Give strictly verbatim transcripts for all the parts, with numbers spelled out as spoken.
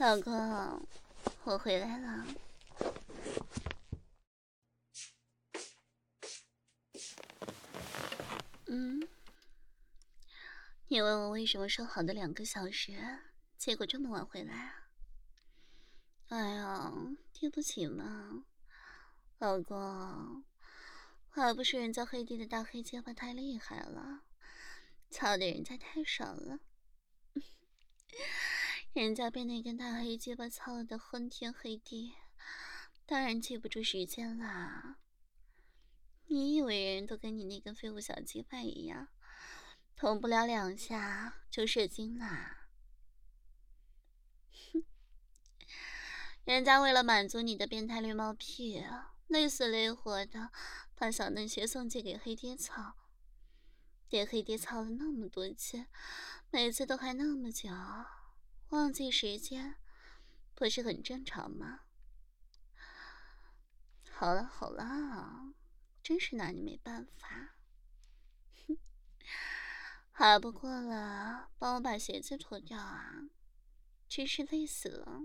老公，我回来了。嗯，你问我为什么说好的两个小时，结果这么晚回来啊？哎呀，对不起嘛，老公，还不是人家黑帝的大黑结巴太厉害了，操的人家太爽了，人家被那根大黑结巴操了的昏天黑地，当然记不住时间啦。你以为人人都跟你那根废物小鸡巴一样，捅不了两下就射精啦？哼，人家为了满足你的变态绿帽癖，累死累活的把小嫩穴送寄给黑爹操，给黑爹操了那么多次，每次都还那么久，忘记时间不是很正常吗？好了好了，真是拿你没办法。哼，还不过了，帮我把鞋子脱掉啊，真是累死了。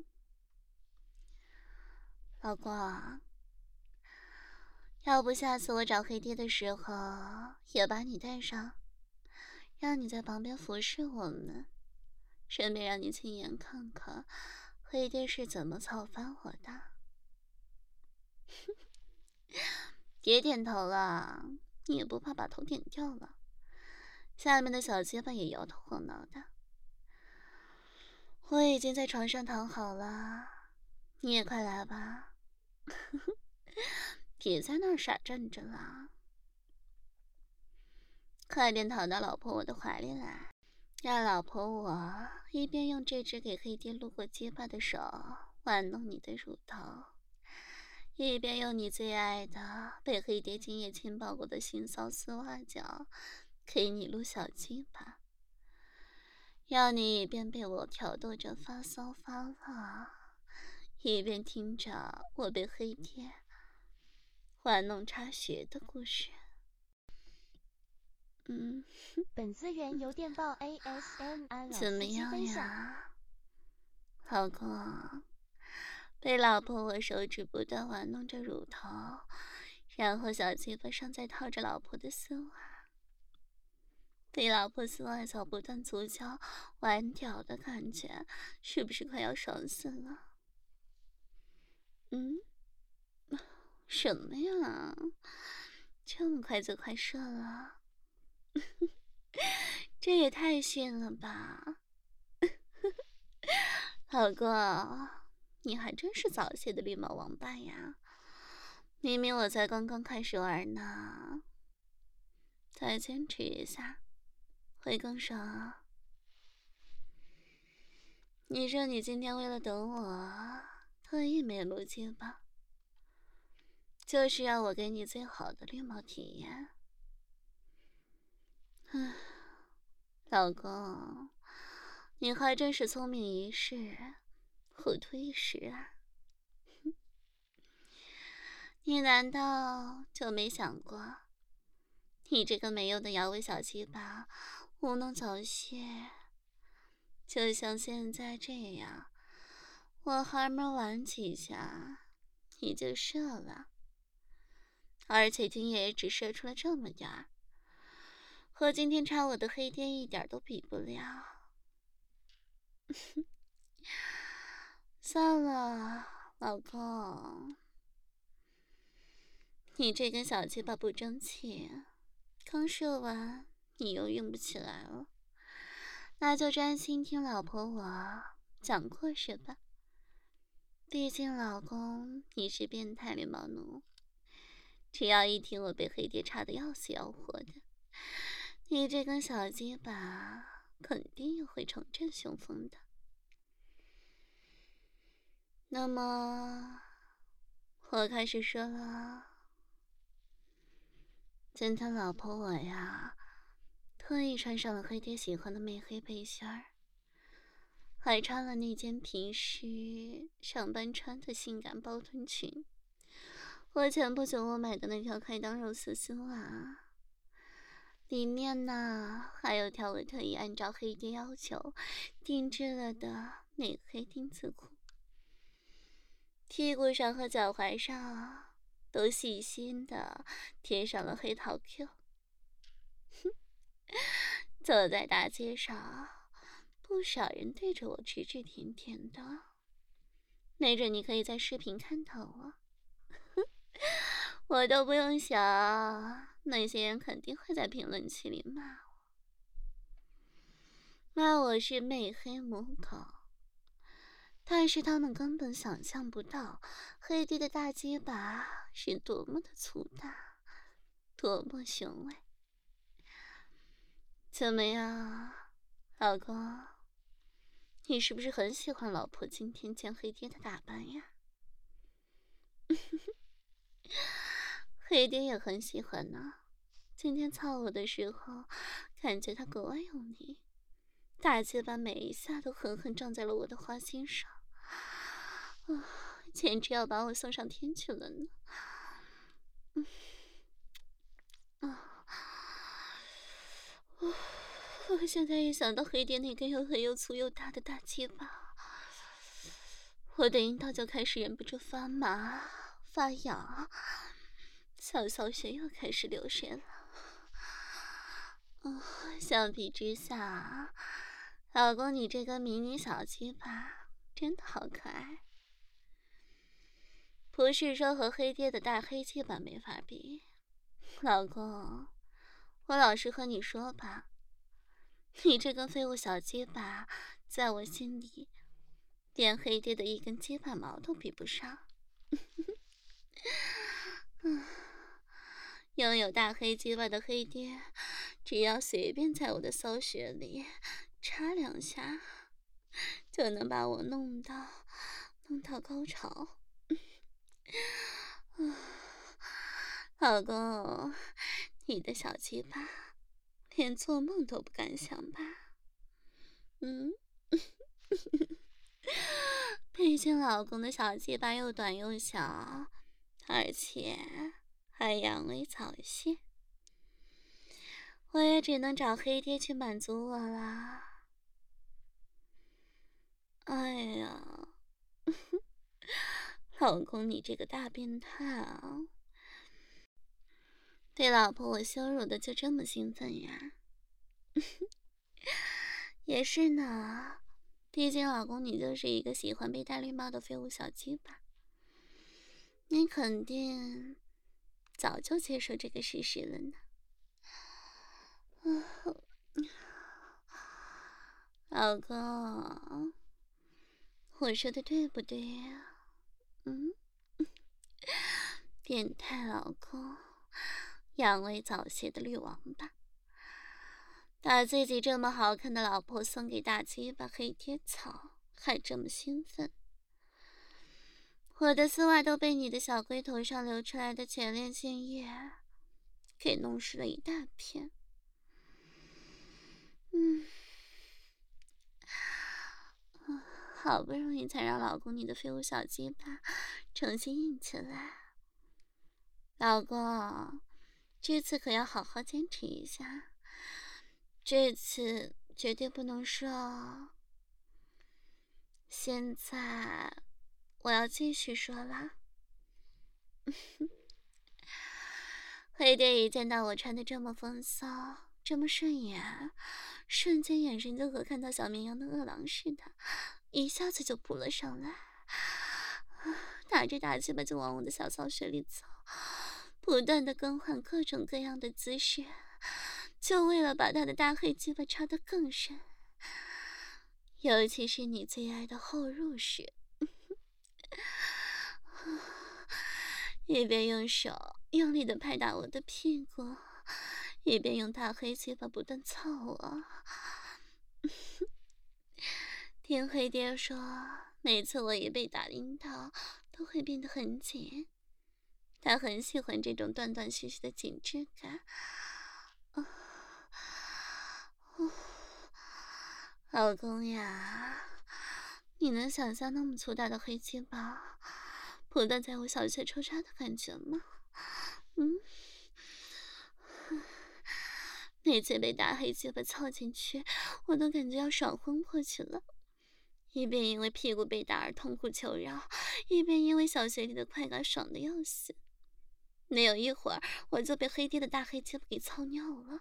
老公，要不下次我找黑爹的时候也把你带上，让你在旁边服侍我们，顺便让你亲眼看看黑爹是怎么操翻我的。别点头了，你也不怕把头点掉了？下面的小结巴也摇头晃脑的。我已经在床上躺好了，你也快来吧。别在那儿傻站着了，快点躺到老婆我的怀里来，让老婆我一边用这只给黑爹撸过结巴的手玩弄你的乳头，一边用你最爱的被黑爹今夜亲抱过的腥骚丝袜脚给你撸小鸡巴，让你一边被我挑逗着发骚发辣，一边听着我被黑爹玩弄插穴的故事。嗯， 本资源由电报 A S M R 老怎么司机样分享。 呀，老公？被老婆我手指不断玩弄着乳头，然后小鸡巴上再套着老婆的丝袜，被老婆丝袜脚不断足交玩屌的感觉，是不是快要爽死了？嗯，什么呀？这么快就快射了？这也太逊了吧！老公，你还真是早泄的绿毛王八呀！明明我才刚刚开始玩呢，再坚持一下会更爽啊！你说你今天为了等我，特意没录节吧？就是让我给你最好的绿毛体验。唉，老公，你还真是聪明一世，糊涂一时啊！你难道就没想过，你这个没用的摇尾小鸡巴无能早泄，就像现在这样，我还没玩几下你就射了，而且今夜也只射出了这么点儿，和今天插我的黑爹一点都比不了。算了，老公，你这根小鸡巴不争气，刚射完你又硬不起来了，那就专心听老婆我讲故事吧。毕竟老公你是变态绿毛奴，只要一听我被黑爹插得要死要活的，你这根小鸡巴肯定又会重振雄风的。那么我开始说了。今天老婆我呀，特意穿上了黑爹喜欢的美黑背心儿，还穿了那件平时上班穿的性感包臀裙，和前不久我买的那条开裆肉丝丝袜，里面呢还有条我特意按照黑爹要求定制了的内黑丁字裤，屁股上和脚踝上都细心的贴上了黑桃 Q。 走在大街上，不少人对着我指指点点的，没准你可以在视频看到我。我都不用想，那些人肯定会在评论区里骂我，骂我是媚黑母狗。但是他们根本想象不到黑爹的大鸡巴是多么的粗大，多么雄伟。怎么样，老公，你是不是很喜欢老婆今天见黑爹的打扮呀？黑爹也很喜欢呢，今天操我的时候感觉他格外用力，大鸡巴每一下都狠狠撞在了我的花心上，啊，简直要把我送上天去了呢。嗯，啊，我现在一想到黑爹那根又黑又粗又大的大鸡巴，我的阴道就开始忍不住发麻发痒，小小血又开始流水了。哦，相比之下，老公你这个迷你小鸡巴真的好可爱。不是说和黑爹的大黑鸡巴没法比，老公，我老实和你说吧，你这根废物小鸡巴在我心里连黑爹的一根鸡巴毛都比不上。拥有大黑鸡巴的黑爹，只要随便在我的骚穴里插两下，就能把我弄到弄到高潮。老公，你的小鸡巴连做梦都不敢想吧？嗯，毕竟老公的小鸡巴又短又小，而且还阳痿早泄，我也只能找黑爹去满足我啦。哎呀，老公你这个大变态啊！被老婆我羞辱的就这么兴奋呀？也是呢，毕竟老公你就是一个喜欢被戴绿帽的废物小鸡巴，你肯定早就接受这个事实了呢。老公，我说的对不对呀？嗯，变态老公，阳痿早泄的绿王八，把自己这么好看的老婆送给大鸡巴黑爹草，还这么兴奋。我的丝袜都被你的小龟头上流出来的前列腺液给弄湿了一大片。嗯，好不容易才让老公你的废物小鸡巴重新硬起来。老公，这次可要好好坚持一下，这次绝对不能输哦。现在我要继续说了。黑爹一见到我穿的这么风骚，这么顺眼，瞬间眼神就和看到小绵羊的饿狼似的，一下子就扑了上来，拿着大鸡巴就往我的小骚穴里走，不断的更换各种各样的姿势，就为了把他的大黑鸡巴插得更深，尤其是你最爱的后入式。一边用手用力的拍打我的屁股，一边用大黑鸡巴不断操我。听黑爹说，每次我一被打阴道都会变得很紧，他很喜欢这种断断续续的紧致感。哦哦、老公呀，你能想象那么粗大的黑鸡巴不断在我小穴抽插的感觉吗？嗯，每次被大黑鸡巴操进去，我都感觉要爽昏过去了。 一边因为屁股被打而痛苦求饶，一边因为小穴里的快感爽得要死。没有一会儿，我就被黑爹的大黑鸡巴给操尿了。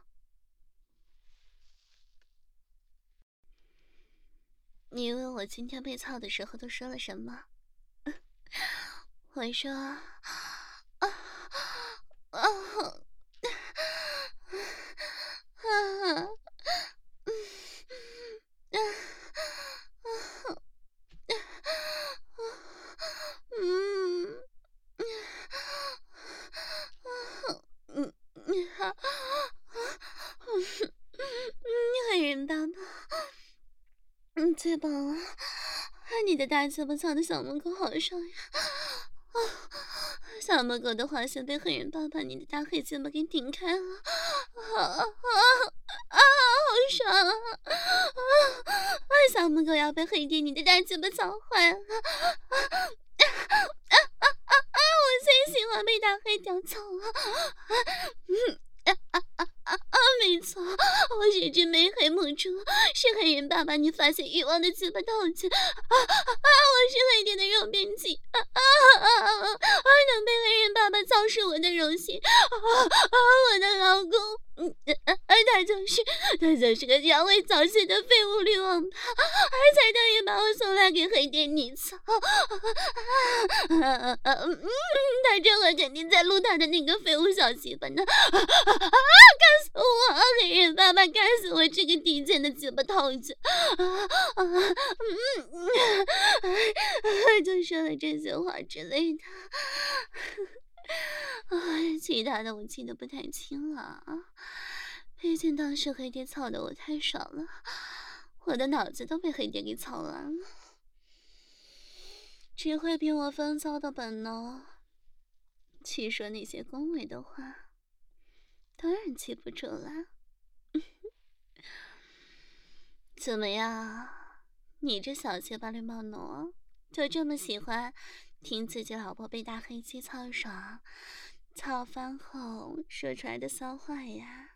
你问我今天被操的时候都说了什么？我说啊啊啊啊！嗯，嗯嗯哈，黑人爸爸，嗯，最棒了！你的大嘴巴操的小母狗好爽呀！啊，小母狗的滑线被黑人爸爸你的大黑鸡巴给顶开了，啊啊啊！好爽啊！啊，小母狗要被黑爹你的大鸡巴操坏了！啊啊啊啊啊！我最喜欢被大黑屌操了！嗯。啊啊啊啊啊！没错，我是只美黑母猪，是黑人爸爸你发泄欲望的鸡巴道具。啊啊啊！我是黑爹的肉便器，啊啊啊啊！啊，能被黑人爸爸操是我的荣幸。啊啊！我的老公，嗯啊啊，他就是他就是个阳痿早泄的废物绿王八，而才特意把我送来给黑爹你操。啊啊啊！嗯，他这会肯定在撸他的那个废物小鸡巴呢。啊啊！干死我！黑人爸爸，干死我这个低贱的鸡巴套子！啊啊嗯嗯，就说了这些话之类的。啊，其他的我记得不太清了啊，毕竟当时黑爹操的我太爽了，我的脑子都被黑爹给操完了，只会凭我风骚的本能去说那些恭维的话，当然记不住了。怎么样，你这小结巴绿帽奴就这么喜欢听自己老婆被大黑鸡操爽操翻后说出来的骚话呀？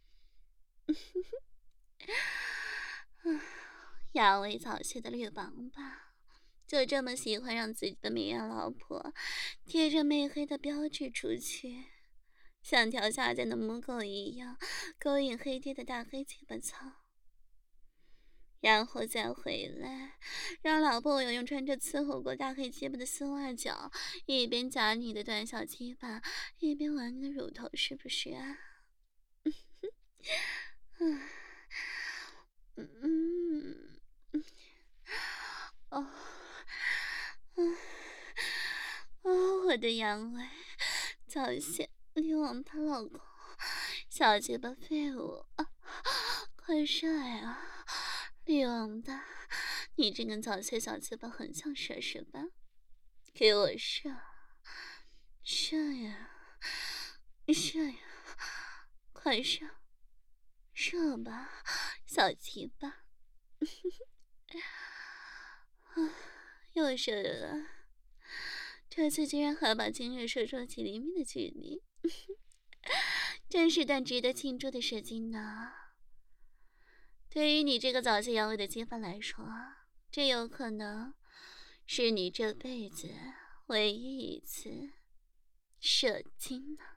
阳痿早泄的绿王八就这么喜欢让自己的美艳老婆贴着媚黑的标志出去，像条下贱的母狗一样勾引黑爹的大黑鸡巴操，然后再回来让老婆有用穿着伺候过大黑鸡巴的丝袜脚，一边夹你的短小鸡巴，一边玩你的乳头，是不是啊？嗯嗯哦嗯哦，我的阳痿早泄绿王八老公，小鸡巴废物啊，快射呀！绿王八，你这根早泄小鸡巴很像射是吧？给我射，射呀，射呀，快射，射吧，小鸡巴！又射了，这次竟然还把精液射出了几厘米的距离，真是段值得庆祝的射精呢。对于你这个早泄阳痿的鸡巴来说，这有可能是你这辈子唯一一次射精呢。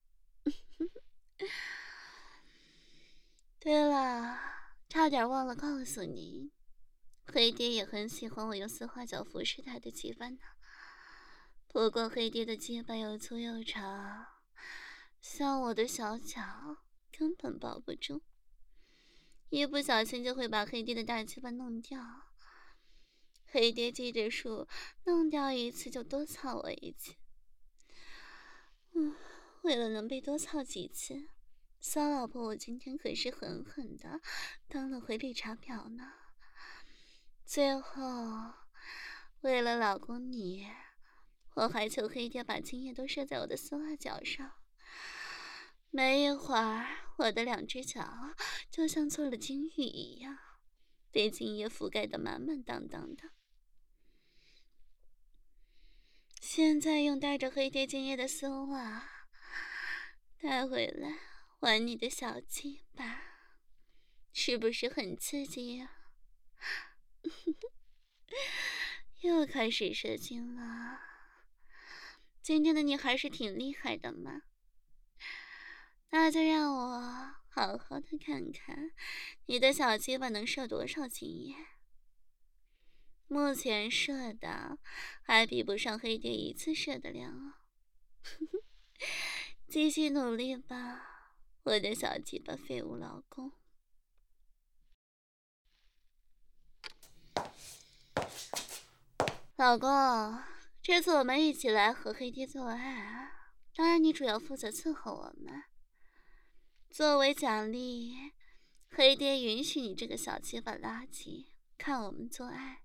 对了，差点忘了告诉你，黑爹也很喜欢我用丝花脚服侍他的鸡巴呢。不过黑爹的鸡巴又粗又长，像我的小脚根本抱不住，一不小心就会把黑爹的大鸡巴弄掉。黑爹记着数，弄掉一次就多操我一次。嗯，为了能被多操几次，骚老婆我今天可是狠狠的当了回绿茶婊呢。最后，为了老公你，我还求黑爹把精液都射在我的丝袜脚上。没一会儿，我的两只脚就像做了金玉一样，被精液覆盖得满满当当的。现在用带着黑爹精液的丝袜带回来玩你的小鸡巴，是不是很刺激呀？ 又开始射精了。今天的你还是挺厉害的嘛，那就让我好好的看看你的小鸡巴能射多少精液。目前射的还比不上黑爹一次射的量哦。继续努力吧，我的小鸡巴废物老公。老公，这次我们一起来和黑爹做爱啊，当然你主要负责伺候我们。作为奖励，黑爹允许你这个小鸡巴垃圾看我们做爱。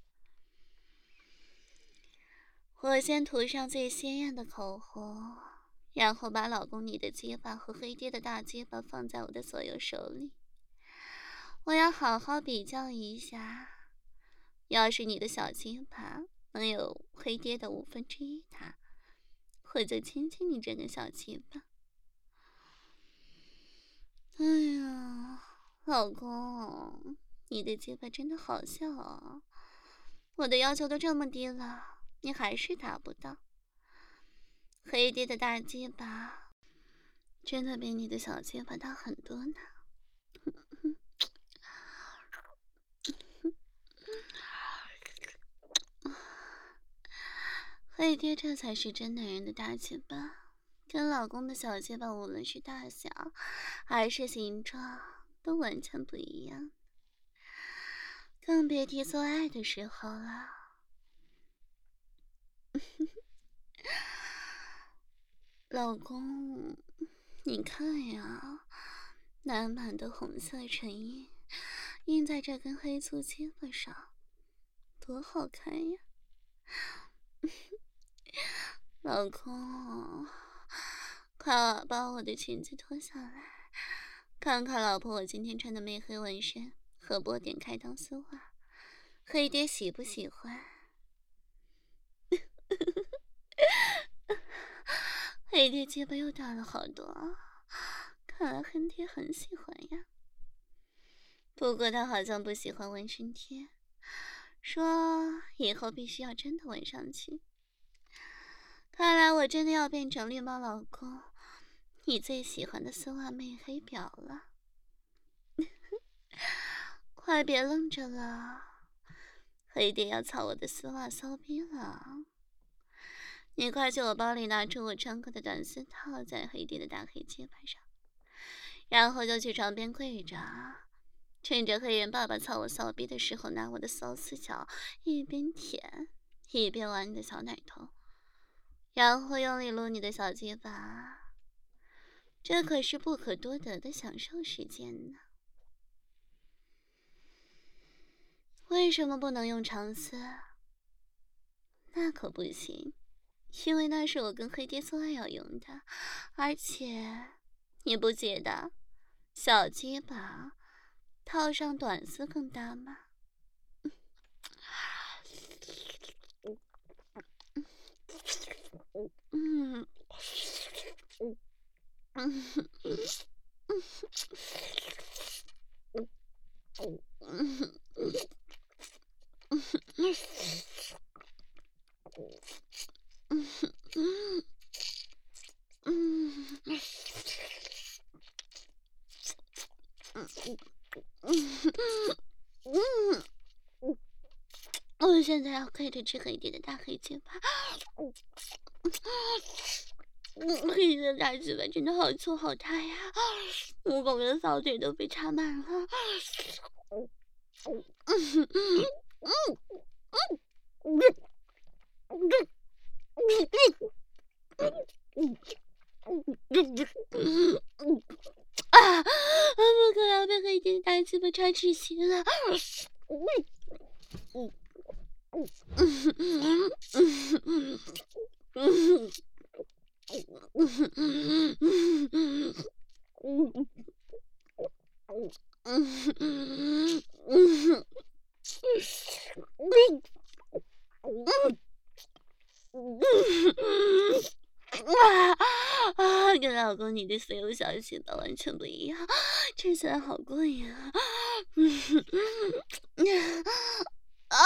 我先涂上最鲜艳的口红，然后把老公你的鸡巴和黑爹的大鸡巴放在我的左右手里。我要好好比较一下，要是你的小鸡巴能有黑爹的五分之一大，我就亲亲你这个小鸡巴。哎呀，老公，你的鸡巴真的好小啊！我的要求都这么低了，你还是达不到。黑爹的大鸡巴真的比你的小鸡巴大很多呢。黑爹这才是真男人的大鸡巴，跟老公的小鸡巴无论是大小还是形状都完全不一样，更别提做爱的时候了。老公，你看呀，满满的红色唇印印在这根黑粗鸡巴上，多好看呀！老公，快把我的裙子脱下来，看看老婆我今天穿的媚黑纹身和波点开裆丝袜，黑爹喜不喜欢？黑爹鸡巴又大了好多，看来黑爹很喜欢呀。不过他好像不喜欢纹身贴，说以后必须要真的纹上去。看来我真的要变成绿帽老公你最喜欢的丝袜妹黑婊了。快别愣着了，黑爹要操我的丝袜骚逼了。你快去我包里拿出我穿过的短丝套，在黑爹的大黑鸡巴上，然后就去床边跪着，趁着黑人爸爸操我骚逼的时候，拿我的骚四角一边舔一边玩你的小奶头，然后用力撸你的小鸡巴，这可是不可多得的享受时间呢。为什么不能用长丝？那可不行，因为那是我跟黑爹做爱要用的，而且你不觉得小鸡巴套上短丝更大吗？嗯嗯我现在要跪着吃黑爹的大黑鸡巴。黑爹的大鸡巴真的好粗好大呀，我狗的小腿都被插满了。啊！不可要被黑爹的大鸡巴插窒息了。啊！跟老公你的所有小细胞完全不一样，吃起来好过瘾啊！啊！ 啊！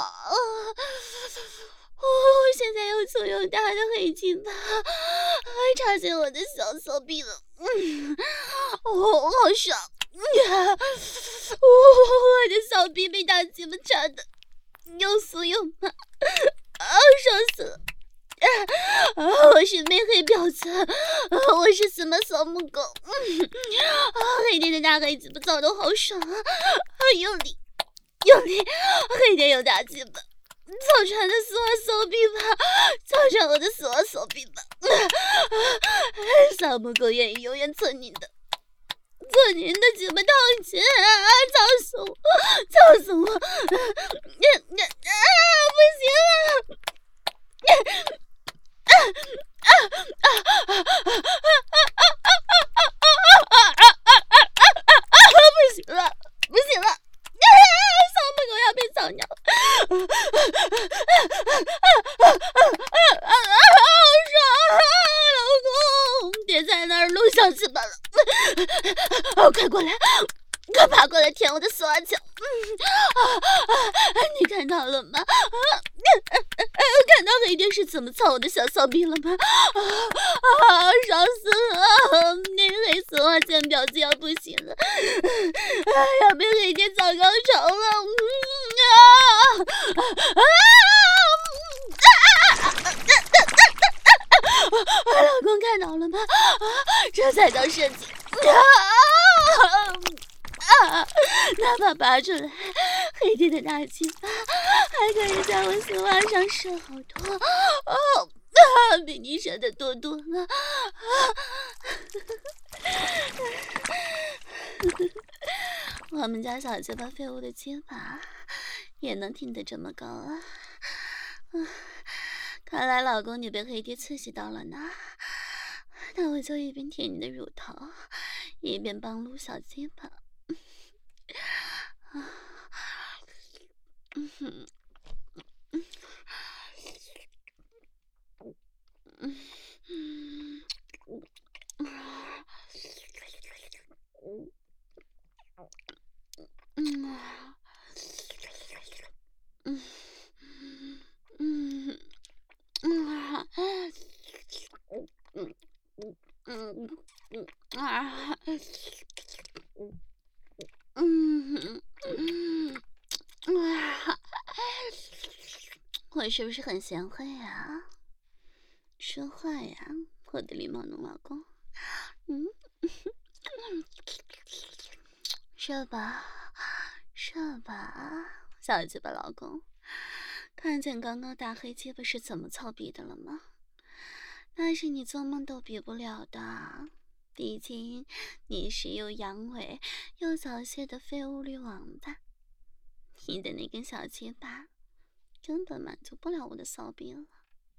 我现在又粗又大的黑鸡巴插进我的小骚逼了，嗯，哦，好爽！嗯，我的小逼被大鸡巴插的又酥又麻，啊，爽死了！啊，我是美黑婊子，啊，我是什么小母狗？嗯，啊，黑爹的大黑鸡巴操的好爽啊！啊，用力，用力，黑爹有大鸡巴。操穿的丝袜手臂吧，操穿我的丝袜手臂吧，小母狗愿意永远做您的，做您的鸡巴套裙啊！操死我，操死我！啊啊！不行了！啊啊啊啊啊啊啊！不行了，不行了！小母狗要被操尿！啊啊啊啊！好爽啊，老公！别在那儿录小鸡巴了，哦，快过来，快爬过来舔我的丝袜脚！嗯啊啊！你看到了吗？啊，看到黑爹是怎么操我的小骚逼了吗？啊啊！爽死了！那黑丝袜贱婊子要不行了，哎呀，被黑爹早高潮了！嗯啊啊！老公看到了吗？啊，这才叫射击！啊啊！哪怕拔出来，黑爹的大鸡巴还可以在我丝袜上射好多哦，啊，比你射的多多了！啊，我们家小鸡巴废物的鸡巴也能挺得这么高啊！啊，看来老公你被黑爹刺激到了呢。那我就一边舔你的乳头，一边帮撸小鸡巴。啊，嗯哼，嗯，嗯，嗯，嗯，嗯，嗯，嗯，嗯。嗯嗯啊，嗯嗯啊，我是不是很贤惠啊？说话呀，我的礼貌农老公。嗯，射吧，射吧，小鸡巴老公，看见刚刚大黑鸡巴是怎么操逼的了吗？那是你做梦都比不了的，毕竟你是又阳痿又早泄的废物女王八，你的那根小鸡巴根本满足不了我的骚逼了。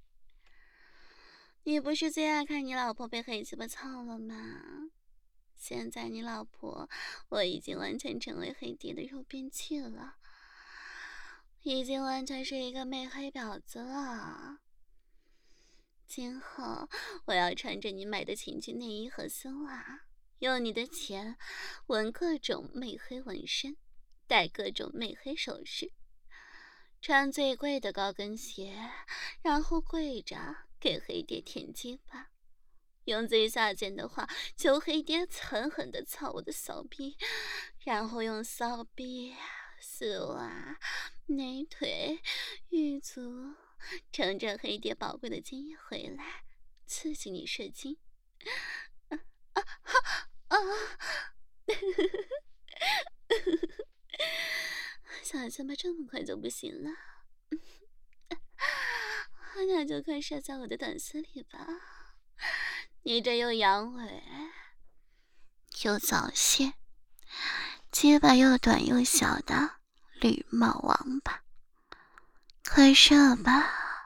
你不是最爱看你老婆被黑鸡巴操了吗？现在你老婆我已经完全成为黑爹的肉便器了，已经完全是一个媚黑婊子了。今后我要穿着你买的情趣内衣和丝袜，用你的钱纹各种媚黑纹身，戴各种媚黑首饰，穿最贵的高跟鞋，然后跪着给黑爹舔鸡巴，用最下贱的话求黑爹狠狠地操我的骚逼，然后用骚逼、丝袜、内腿、玉足乘着黑爹宝贵的精液回来，刺激你射精。啊啊啊！小鸡巴这么快就不行了，那就快射在我的短丝里吧。你这又阳痿又早泄，鸡巴又短又小的绿帽王八，快射吧，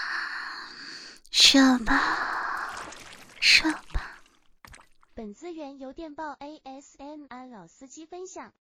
射吧，射吧。 本资源由电报 A S M R 老司机分享。